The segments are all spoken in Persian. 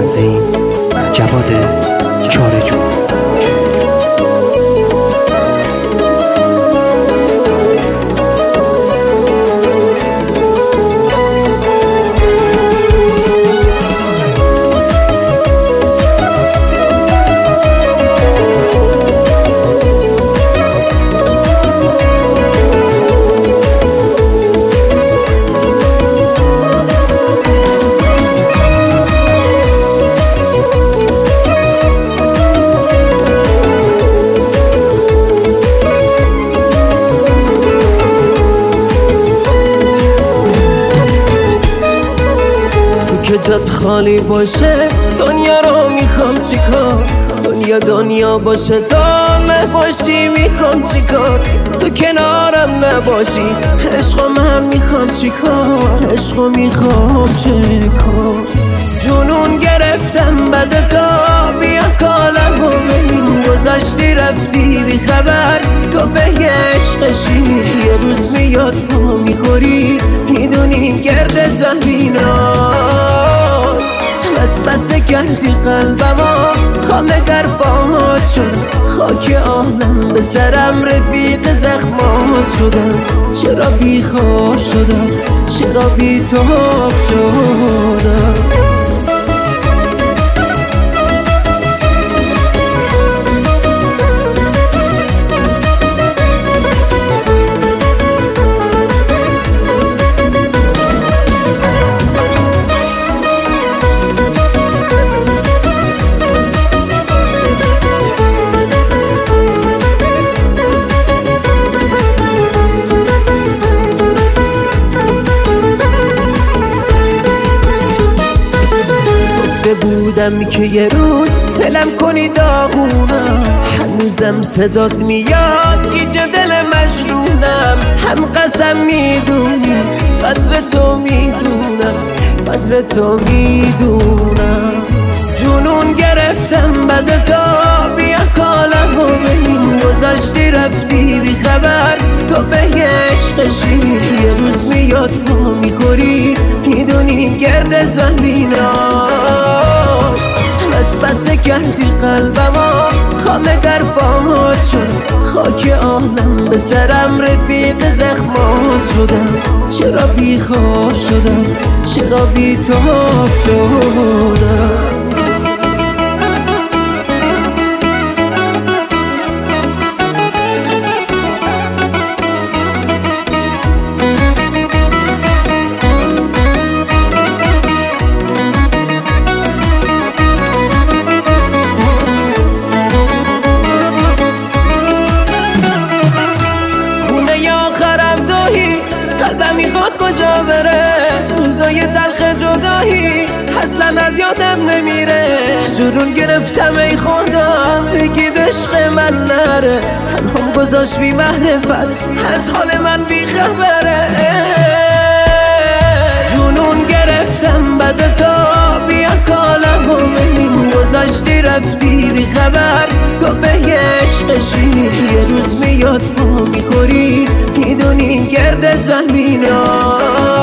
تنظیم جواد چاره‌جو. که جات خالی باشه دنیا رو میخوام چیکار، دنیا باشه تا نباشی میخوام چیکار، تو کنارم نباشی عشقو من میخوام چیکار، عشقو میخوام چیکار. جنون گرفتم بعد تا بیا کالم و ببین گذشتی رفتی بی خبر، تو به عشقشی یه روز میاد ما میخوری میدونی گرد زمینان. بس کردی قلبما خامه در فاهات شد، خاک آهنم به سرم رفیق زخمات شدم. چرا بی خواب شدم، چرا بی تاب شدم. بودم که یه روز دلم کنی داغونم، هنوزم صدات میاد گیج دل مجنونم. هم قسم میدونی قدر تو میدونم، قدر تو میدونم. جنون گرفتم بعد تا بیا کالم و ببین گذشتی رفتی بی خبر، تو به عشقشی یه روز میاد ما میخوری میدونی گرد زمینان. بس کردی قلبما خامه در فاهات شد، خاک آهنم به سرم رفیق زخمات شدم. چرا بی خواب شدم، چرا بی تاب شدم. قلبم میخواد کجا بره، روزای تلخ جدایی اصلا از یادم نمیره. جنون گرفتم ای خدا بگید عشق من نره، تنهام گذاشت بی معرفت از حال من بی خبره. جنون گرفتم بعد تا بیا کالم و ببین گذشتی رفتی بی خبر، تو به عشقشی یه روز میاد ما میخوری میدونی گرد زمینان.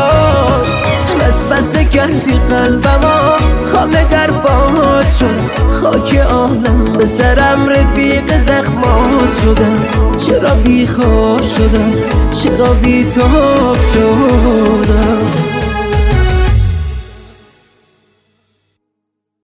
بس کردی قلبما خامه در فاهات شد، خاک آهنم به سرم رفیق زخمات شدم. چرا بی خواب شدم، چرا بی تاب شدم.